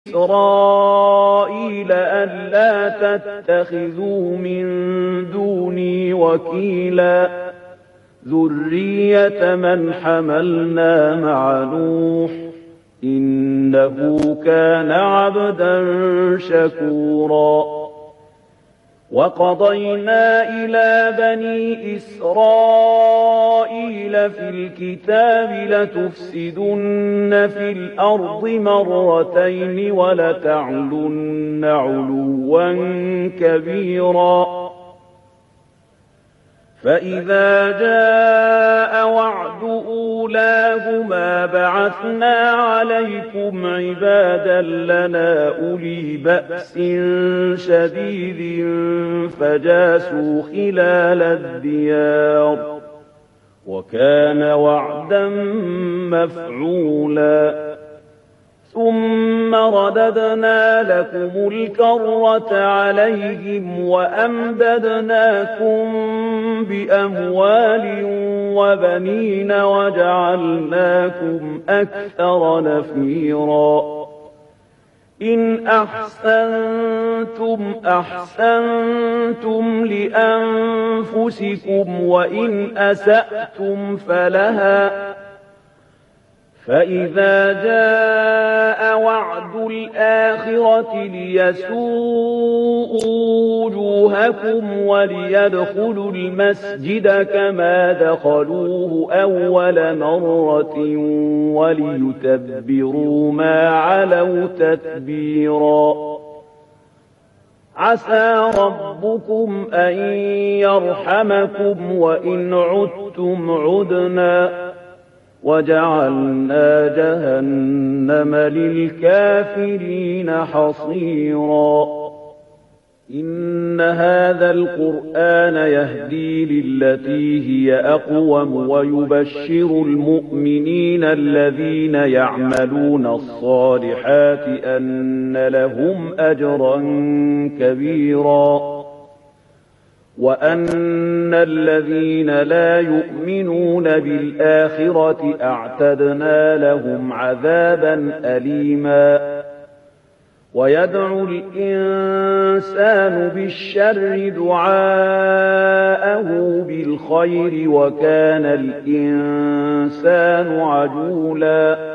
إسرائيل ألا تتخذوا من دوني وكيلا ذرية من حملنا مع نوح إنه كان عبدا شكورا وقضينا إلى بني إسرائيل في الكتاب لتفسدن في الأرض مرتين ولتعلن علوا كبيرا فإذا جاء وعد أولاهما بعثنا عليكم عبادا لنا أولي بأس شديد فجاسوا خلال الديار وكان وعدا مفعولا ثم رددنا لكم الكرة عليهم وأمددناكم بأموال وبنين وجعلناكم أكثر نفيرا إن أحسنتم أحسنتم لأنفسكم وإن أسأتم فلها فإذا جاء وعد الآخرة ليسوءوا وجوهكم وليدخلوا المسجد كما دخلوه أول مرة وليتبروا ما علوا تتبيرا عسى ربكم أن يرحمكم وإن عدتم عدنا وجعلنا جهنم للكافرين حصيرا إن هذا القرآن يهدي للتي هي أقوم ويبشر المؤمنين الذين يعملون الصالحات أن لهم أجرا كبيرا وأن الذين لا يؤمنون بالآخرة أعتدنا لهم عذابا أليما ويدعو الإنسان بالشر دعاءه بالخير وكان الإنسان عجولا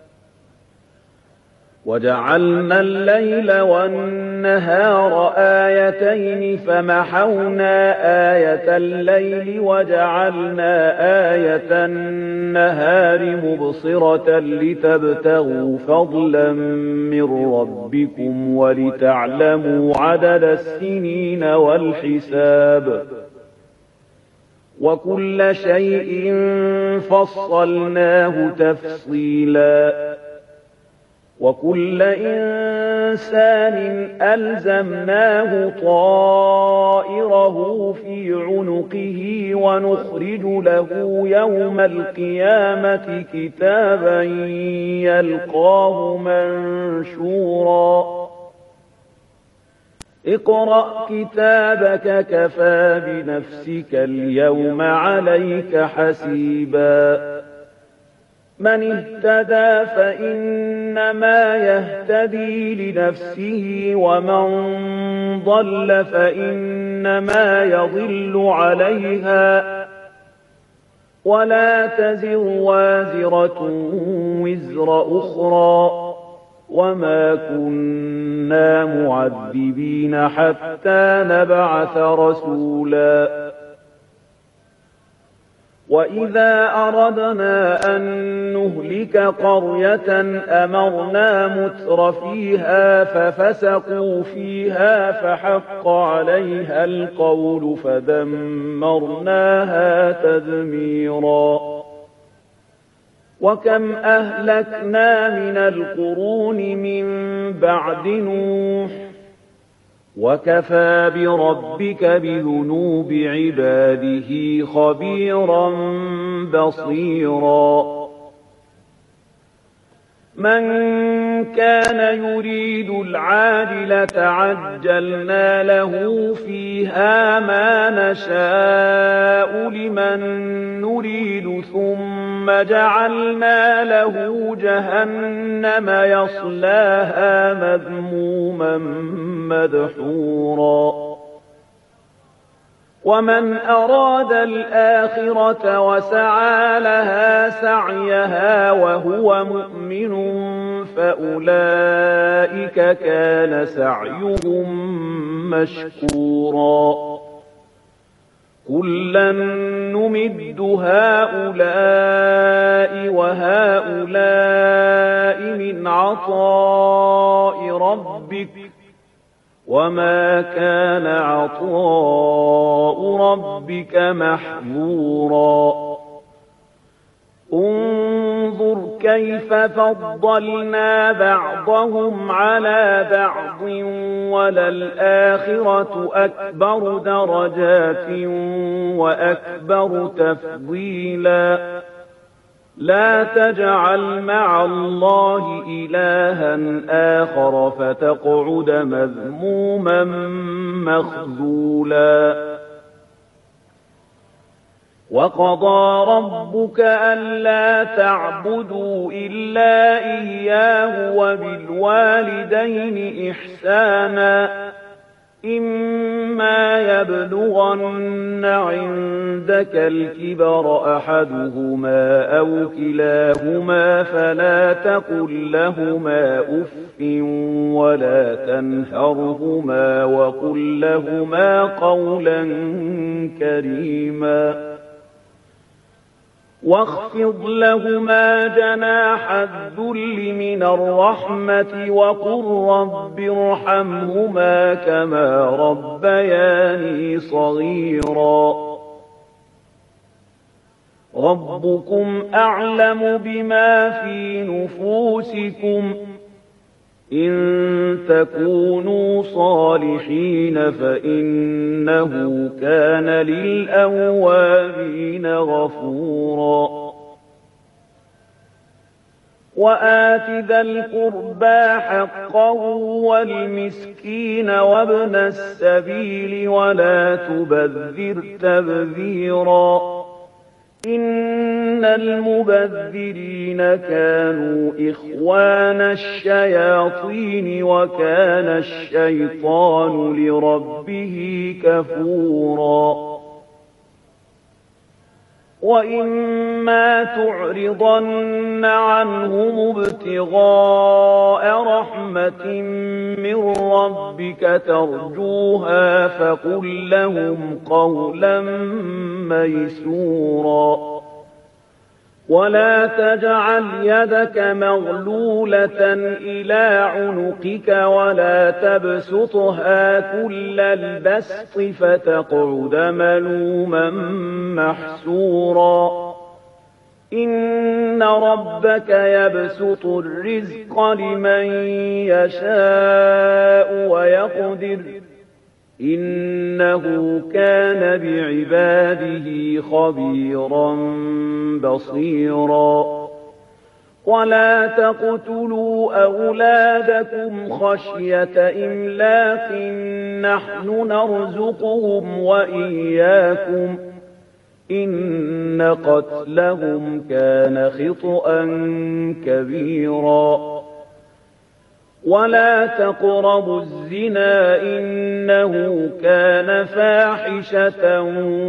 وجعلنا الليل والنهار آيتين فمحونا آية الليل وجعلنا آية النهار مبصرة لتبتغوا فضلا من ربكم ولتعلموا عدد السنين والحساب وكل شيء فصلناه تفصيلا وكل إنسان ألزمناه طائره في عنقه ونخرج له يوم القيامة كتابا يلقاه منشورا اقرأ كتابك كفى بنفسك اليوم عليك حسيبا من اهتدى فإنما يهتدي لنفسه ومن ضل فإنما يضل عليها ولا تزر وازرة وزر أخرى وما كنا معذبين حتى نبعث رسولا وإذا أردنا أن نهلك قرية أمرنا متر فيها ففسقوا فيها فحق عليها القول فدمرناها تدميرا وكم أهلكنا من القرون من بعد نوح وكفى بربك بذنوب عباده خبيرا بصيرا من كان يريد العاجلة عجلنا له فيها ما نشاء لمن نريد ثم جعلنا له جهنم يصلاها مذموما مدحورا ومن أراد الآخرة وسعى لها سعيها وهو مؤمن فأولئك كان سعيهم مشكورا كلا نمد هؤلاء وهؤلاء من عطاء ربك وما كان عطاء ربك محظورا انظر كيف فضلنا بعضهم على بعض وللآخرة أكبر درجات وأكبر تفضيلا لا تجعل مع الله إلها آخر فتقعد مذموما مخذولا وقضى ربك ألا تعبدوا إلا إياه وبالوالدين إحسانا إما يبلغن عندك الكبر أحدهما أو كلاهما فلا تقل لهما أف ولا تنهرهما وقل لهما قولا كريما واخفض لهما جناح الذل من الرحمة وقل رب ارحمهما كما ربياني صغيرا ربكم أعلم بما في نفوسكم إن تكونوا صالحين فإنه كان للأوابين غفورا وآت ذا القربى حقه والمسكين وابن السبيل ولا تبذر تبذيرا إن المبذرين كانوا إخوان الشياطين وكان الشيطان لربه كفورا وإما تعرضن عنهم ابتغاء رحمة من ربك ترجوها فقل لهم قولا ميسورا ولا تجعل يدك مغلولة إلى عنقك ولا تبسطها كل البسط فتقعد ملوما محسورا إن ربك يبسط الرزق لمن يشاء ويقدر إنه كان بعباده خبيرا بصيرا ولا تقتلوا أولادكم خشية إملاق نحن نرزقهم وإياكم إن قتلهم كان خطأ كبيرا ولا تقربوا الزنا إنه كان فاحشة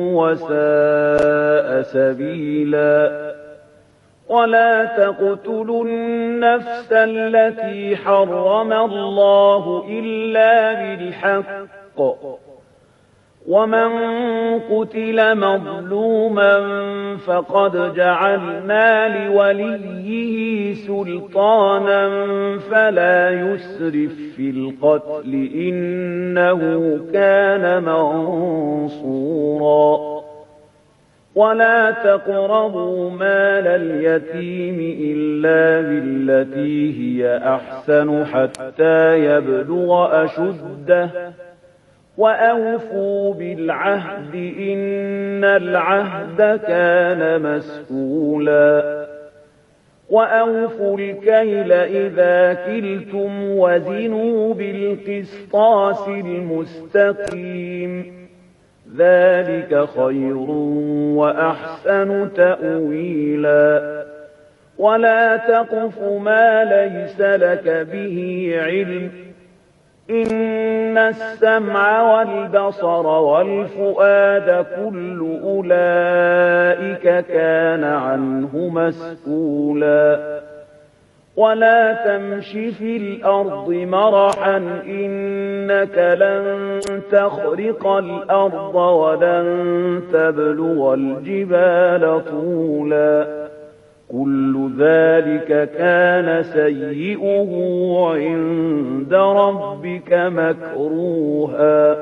وساء سبيلا ولا تقتلوا النفس التي حرم الله إلا بالحق ومن قتل مظلوما فقد جعلنا لوليه سلطانا فلا يسرف في القتل إنه كان منصورا ولا تقربوا مال اليتيم إلا بالتي هي أحسن حتى يبلغ أشده وأوفوا بالعهد إن العهد كان مسئولا وأوفوا الكيل إذا كلتم وزنوا بالقسطاس المستقيم ذلك خير وأحسن تأويلا ولا تقف ما ليس لك به علم إن السمع والبصر والفؤاد كل أولئك كان عنه مسؤولا ولا تمش في الأرض مرحا إنك لن تخرق الأرض ولن تبلغ الجبال طولا كل ذلك كان سيئه عند ربك مكروها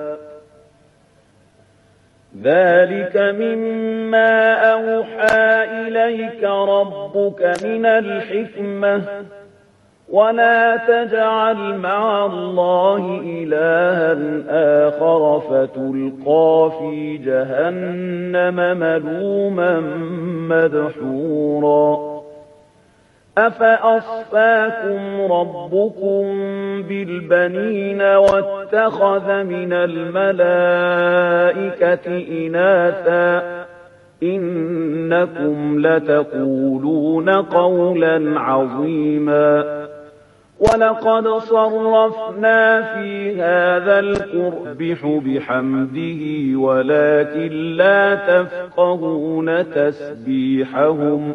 ذلك مما أوحى إليك ربك من الحكمة ولا تجعل مع الله إلها آخر فتلقى في جهنم ملوما مدحورا أفأصفاكم ربكم بالبنين واتخذ من الملائكة إناثا إنكم لتقولون قولا عظيما ولقد صرفنا في هذا القربح بحمده ولكن لا تفقهون تسبيحهم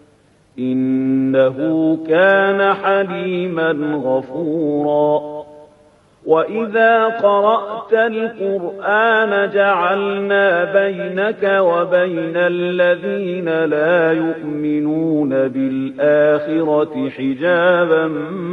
إنه كان حليما غفورا وإذا قرأت القرآن جعلنا بينك وبين الذين لا يؤمنون بالآخرة حجابا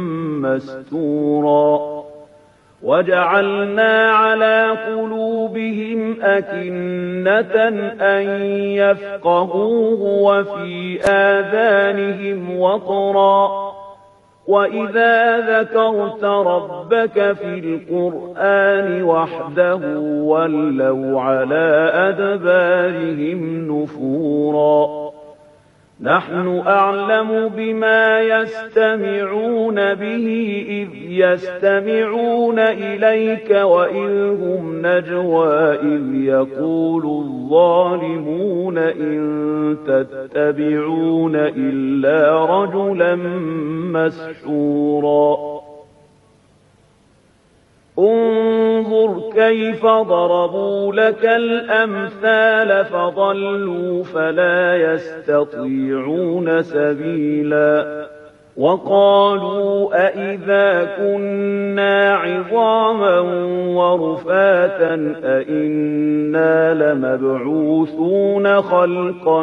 مستورا وجعلنا على قلوبهم أكنة أن يفقهوه وفي آذانهم وقرا وإذا ذكرت ربك في القرآن وحده ولوا على أدبارهم نفورا نحن أعلم بما يستمعون به إذ يستمعون إليك وإذ هم نجوى إذ يقول الظالمون إن تتبعون إلا رجلا مسحورا انظر كيف ضربوا لك الأمثال فضلوا فلا يستطيعون سبيلا وقالوا أئذا كنا عظاما ورفاتا أئنا لمبعوثون خلقا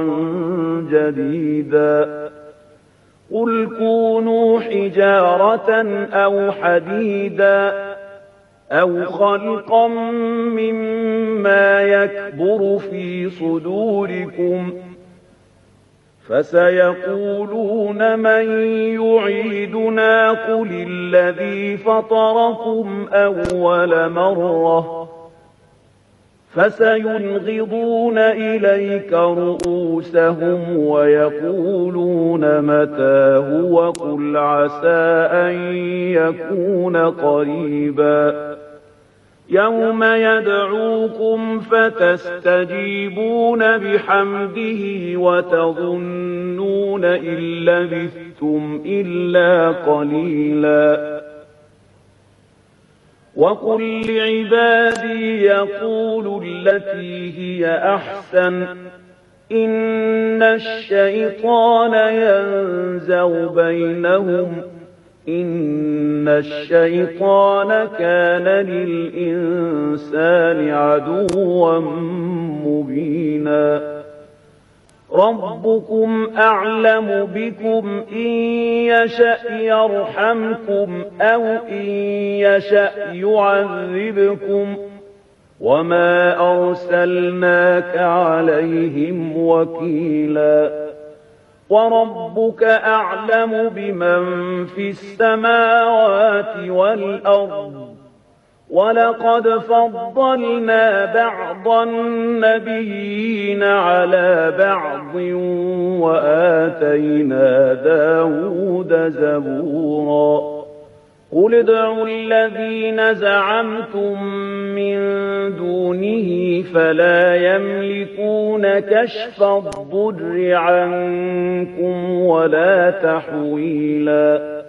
جديدا قل كونوا حجارة أو حديدا أو خلقا مما يكبر في صدوركم فسيقولون من يعيدنا قل الذي فطركم أول مرة فسينغضون إليك رؤوسهم ويقولون متى هو قل عسى أن يكون قريبا يوم يدعوكم فتستجيبون بحمده وتظنون إن لبثتم إلا قليلا وقل لعبادي يقولوا التي هي أحسن إن الشيطان ينزغ بينهم إن الشيطان كان للإنسان عدوا مبينا ربكم أعلم بكم إن يشأ يرحمكم أو إن يشأ يعذبكم وما أرسلناك عليهم وكيلا وربك أعلم بمن في السماوات والأرض وَلَقَدْ فَضَّلْنَا بَعْضَ النَّبِيِّينَ عَلَىٰ بَعْضٍ وَآتَيْنَا دَاوُودَ زَبُورًا قُلِ ادْعُوا الَّذِينَ زَعَمْتُم مِّن دُونِهِ فَلَا يَمْلِكُونَ كَشْفَ الضُّرِّ عَنكُمْ وَلَا تَحْوِيلًا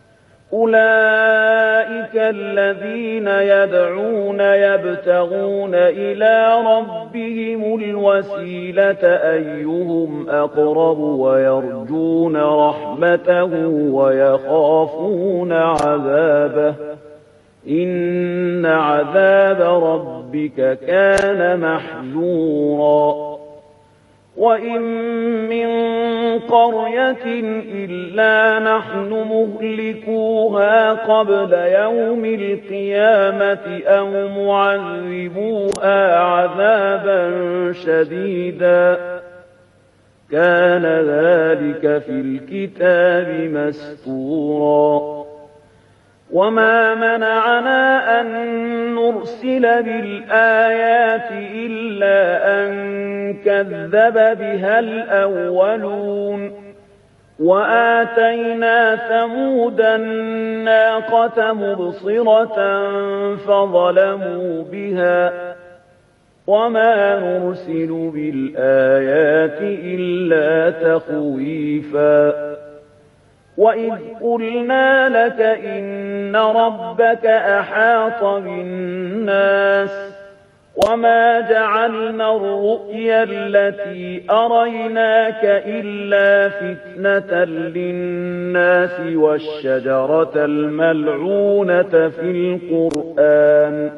أُولَٰئِكَ الَّذِينَ يَدْعُونَ يَبْتَغُونَ إِلَىٰ رَبِّهِمُ الْوَسِيلَةَ أَيُّهُمْ أَقْرَبُ وَيَرْجُونَ رَحْمَتَهُ وَيَخَافُونَ عَذَابَهُ ۚ إِنَّ عَذَابَ رَبِّكَ كَانَ مَحْذُورًا وَإِن مِّن قَرْيَةٍ إِلَّا نَحْنُ مُهْلِكُوهَا قَبْلَ يَوْمِ الْقِيَامَةِ أَوْ مُعَذِّبُوهَا عَذَابًا شَدِيدًا ۚ كَانَ ذَٰلِكَ فِي الْكِتَابِ مَسْطُورًا وَمَا مَنَعَنَا أَن نُّرْسِلَ بِالْآيَاتِ إِلَّا أَن كَذَّبَ بِهَا الْأَوَّلُونَ وَآتَيْنَا ثَمُودَ النَّاقَةَ مُبْصِرَةً فَظَلَمُوا بِهَا ۚ وَمَا نُرْسِلُ بِالْآيَاتِ إِلَّا تَخْوِيفًا وَإِذْ قُلْنَا لَكَ إِنَّ رَبَّكَ أَحَاطَ بِالنَّاسِ وَمَا جَعَلْنَا الرُّؤْيَا الَّتِي أَرَيْنَاكَ إِلَّا فِتْنَةً لِّلنَّاسِ وَالشَّجَرَةَ الْمَلْعُونَةَ فِي الْقُرْآنِ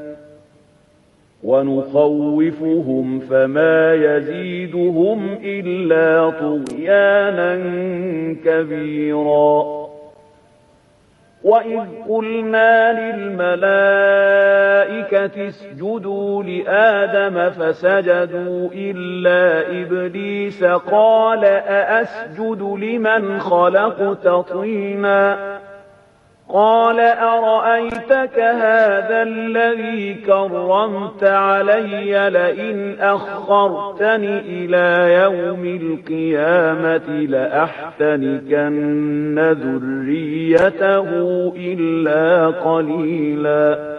وَنُخَوِّفُهُمْ فَمَا يَزِيدُهُمْ إِلَّا طُغْيَانًا كَبِيرًا وَإِذْ قُلْنَا لِلْمَلَائِكَةِ اسْجُدُوا لِآدَمَ فَسَجَدُوا إِلَّا إِبْلِيسَ قَالَ أَأَسْجُدُ لِمَنْ خَلَقْتَ طِينًا قَالَ أَرَأَيْتَكَ هَٰذَا الَّذِي كَرَّمْتَ عَلَيَّ لَئِنْ أَخَّرْتَنِ إِلَىٰ يَوْمِ الْقِيَامَةِ لَأَحْتَنِكَنَّ ذُرِّيَّتَهُ إِلَّا قَلِيلًا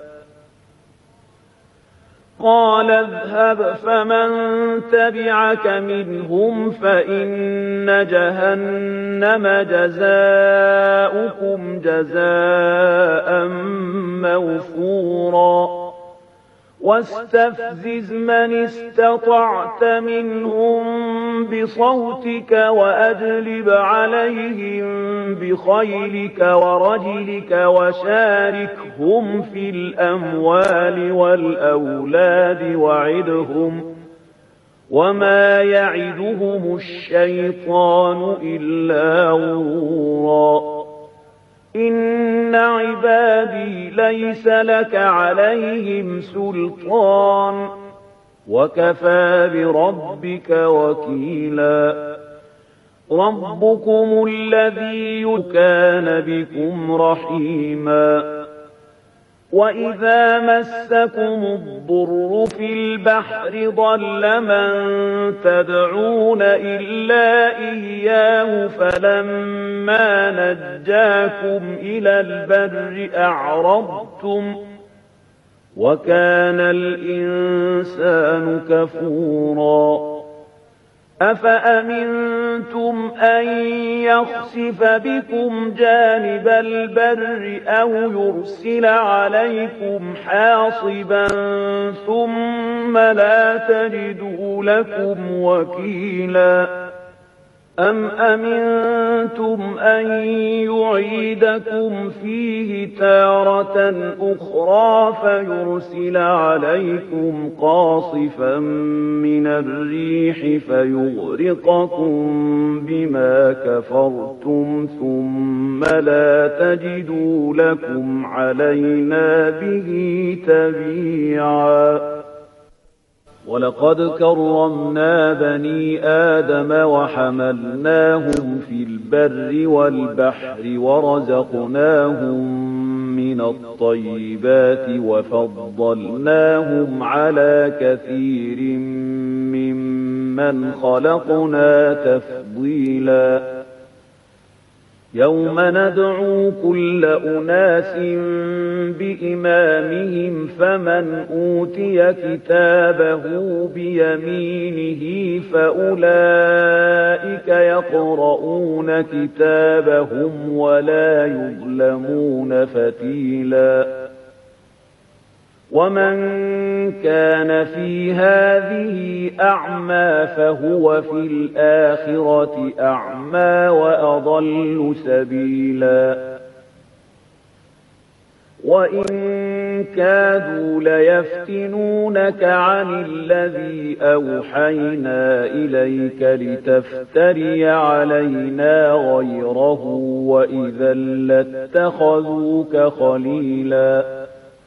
قَالَ اذْهَبْ فَمَن تَبِعَكَ مِنْهُمْ فَإِنَّ جَهَنَّمَ جَزَاؤُكُمْ جَزَاءً مَّوْفُورًا وَاسْتَفْزِزْ مَنِ اسْتَطَعْتَ مِنْهُم بِصَوْتِكَ وَأَجْلِبْ عَلَيْهِم بِخَيْلِكَ وَرَجِلِكَ وَشَارِكْهُمْ فِي الْأَمْوَالِ وَالْأَوْلَادِ وَعِدْهُمْ ۚ وَمَا يَعِدُهُمُ الشَّيْطَانُ إِلَّا غُرُورًا إِنَّ عِبَادِي لَيْسَ لَكَ عَلَيْهِمْ سُلْطَانٌ وَكَفَىٰ بِرَبِّكَ وَكِيلًا رَبُّكُمُ الَّذِي كَانَ بِكُمْ رَحِيمًا وَإِذَا مَسَّكُمُ الضُّرُّ فِي الْبَحْرِ ضَلَّ مَن تَدْعُونَ إِلَّا إِيَّاهُ فَلَمَّا نَجَّاكُمْ إِلَى الْبَرِّ أَعْرَضْتُمْ ۚ وَكَانَ الْإِنسَانُ كَفُورًا أَفَأَمِنتُمْ أَن يَخْسِفَ بِكُمْ جَانِبَ الْبَرِّ أَوْ يُرْسِلَ عَلَيْكُمْ حَاصِبًا ثُمَّ لَا تَجِدُوا لَكُمْ وَكِيلًا أَمْ أَمِنتُمْ أَن يُعِيدَكُمْ فِيهِ تَارَةً أُخْرَىٰ فَيُرْسِلَ عَلَيْكُمْ قَاصِفًا مِّنَ الرِّيحِ فَيُغْرِقَكُم بِمَا كَفَرْتُمْ ثُمَّ لَا تَجِدُوا لَكُمْ عَلَيْنَا بِهِ تَبِيعًا وَلَقَدْ كَرَّمْنَا بَنِي آدَمَ وَحَمَلْنَاهُمْ فِي الْبَرِّ وَالْبَحْرِ وَرَزَقْنَاهُم من الطيبات وفضلناهم على كثير ممن خلقنا تفضيلا يوم ندعو كل أناس بإمامهم فمن أوتي كتابه بيمينه فأولئك يقرؤون كتابهم ولا يظلمون فتيلا ومن كان في هذه أعمى فهو في الآخرة أعمى وأضل سبيلا وإن كادوا ليفتنونك عن الذي أوحينا إليك لتفتري علينا غيره وإذا لاتخذوك خليلا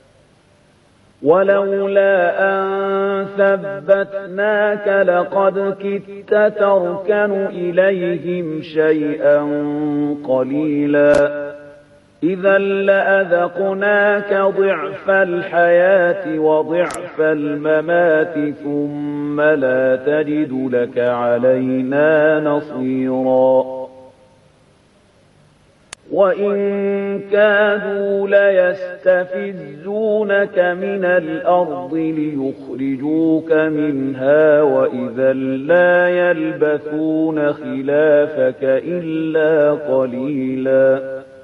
ولولا أن ثبتناك لقد كدت تركن إليهم شيئا قليلا إذا لأذقناك ضعف الحياة وضعف الممات ثم لا تجد لك علينا نصيرا وإن كادوا ليستفزونك من الأرض ليخرجوك منها وإذا لا يلبثون خلافك إلا قليلا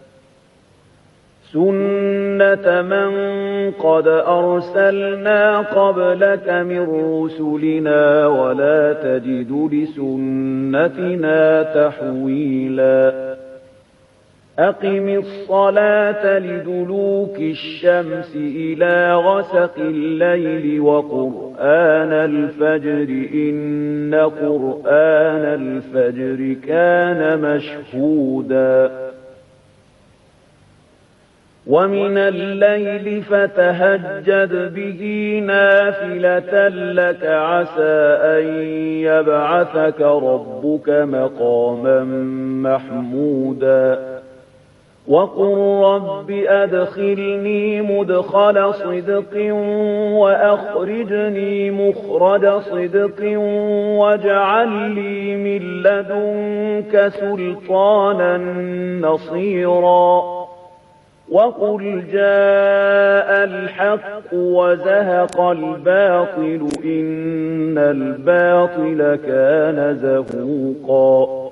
سنة من قد أرسلنا قبلك من رسلنا ولا تجد لسنتنا تحويلا أقم الصلاة لدلوك الشمس إلى غسق الليل وقرآن الفجر إن قرآن الفجر كان مشهودا ومن الليل فتهجد به نافلة لك عسى أن يبعثك ربك مقاما محمودا وقل رب أدخلني مدخل صدق وأخرجني مخرج صدق واجعل لي من لدنك سلطانا نصيرا وقل جاء الحق وزهق الباطل إن الباطل كان زهوقا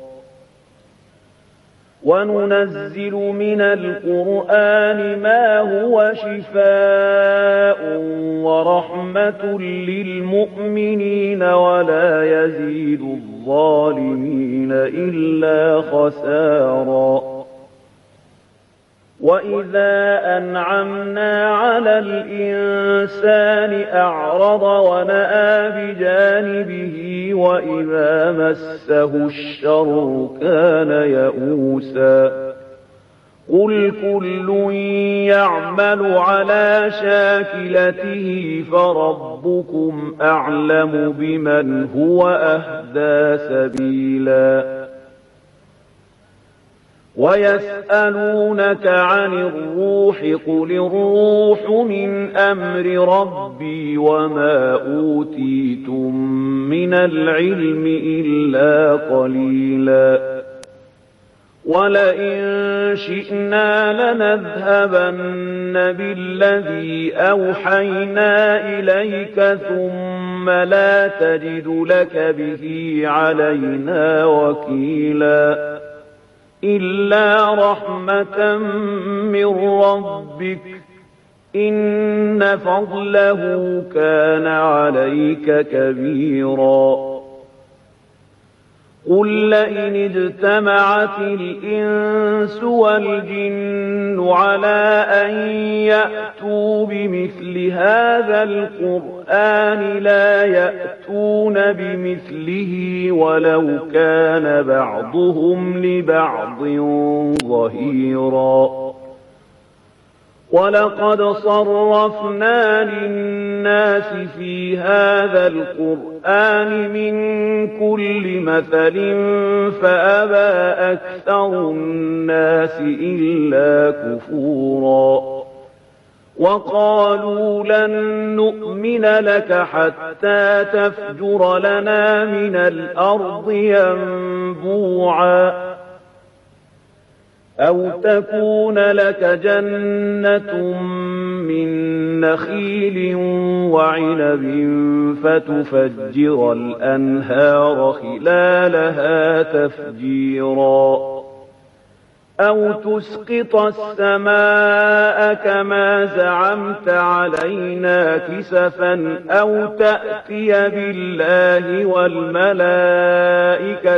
وننزل من القرآن ما هو شفاء ورحمة للمؤمنين ولا يزيد الظالمين إلا خسارا وإذا أنعمنا على الإنسان أعرض ونأى بجانبه وإذا مسه الشر كان يئوسا قل كل يعمل على شاكلته فربكم أعلم بمن هو أهدى سبيلا ويسألونك عن الروح قل الروح من أمر ربي وما أوتيتم من العلم إلا قليلا ولئن شئنا لنذهبن بالذي أوحينا إليك ثم لا تجد لك به علينا وكيلا إلا رحمة من ربك إن فضله كان عليك كبيرا قل لئن اجتمعت الإنس والجن على أن يأتوا بمثل هذا القرآن لا يأتون بمثله ولو كان بعضهم لبعض ظهيرا ولقد صرفنا للناس في هذا القرآن من كل مثل فأبى أكثر الناس إلا كفورا وقالوا لن نؤمن لك حتى تفجر لنا من الأرض ينبوعا أو تكون لك جنة من نخيل وعنب فتفجر الأنهار خلالها تفجيرا أو تسقط السماء كما زعمت علينا كسفا أو تأتي بالله والملائكة